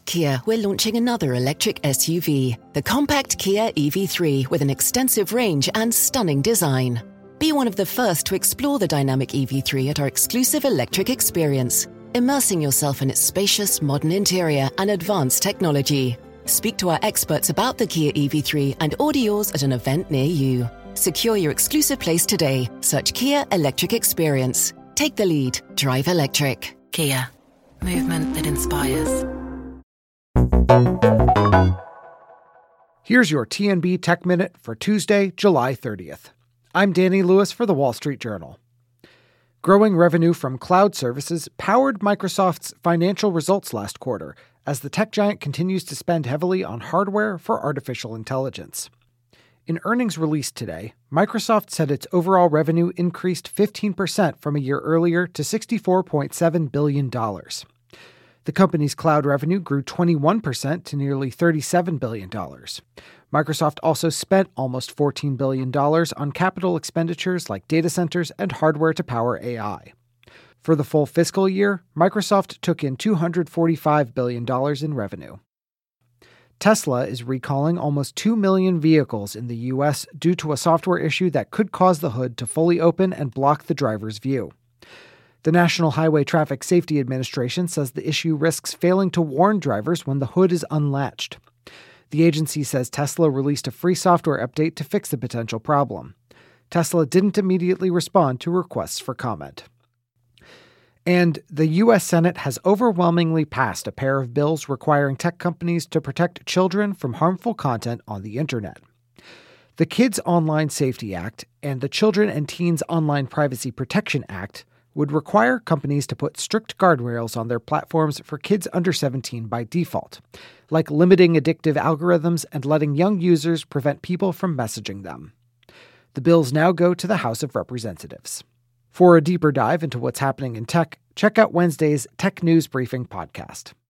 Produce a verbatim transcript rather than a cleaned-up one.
At Kia, we're launching another electric S U V, the compact Kia E V three, with an extensive range and stunning design. Be one of the first to explore the dynamic E V three at our exclusive electric experience, immersing yourself in its spacious, modern interior and advanced technology. Speak to our experts about the Kia E V three and order yours at an event near you. Secure your exclusive place today. Search Kia Electric Experience. Take the lead. Drive electric. Kia. Movement that inspires. Here's your T N B Tech Minute for Tuesday, July thirtieth. I'm Danny Lewis for The Wall Street Journal. Growing revenue from cloud services powered Microsoft's financial results last quarter, as the tech giant continues to spend heavily on hardware for artificial intelligence. In earnings released today, Microsoft said its overall revenue increased fifteen percent from a year earlier to sixty-four point seven billion dollars. The company's cloud revenue grew twenty-one percent to nearly thirty-seven billion dollars. Microsoft also spent almost fourteen billion dollars on capital expenditures like data centers and hardware to power A I. For the full fiscal year, Microsoft took in two hundred forty-five billion dollars in revenue. Tesla is recalling almost two million vehicles in the U S due to a software issue that could cause the hood to fully open and block the driver's view. The National Highway Traffic Safety Administration says the issue risks failing to warn drivers when the hood is unlatched. The agency says Tesla released a free software update to fix the potential problem. Tesla didn't immediately respond to requests for comment. And the U S Senate has overwhelmingly passed a pair of bills requiring tech companies to protect children from harmful content on the internet. The Kids Online Safety Act and the Children and Teens Online Privacy Protection Act would require companies to put strict guardrails on their platforms for kids under seventeen by default, like limiting addictive algorithms and letting young users prevent people from messaging them. The bills now go to the House of Representatives. For a deeper dive into what's happening in tech, check out Wednesday's Tech News Briefing podcast.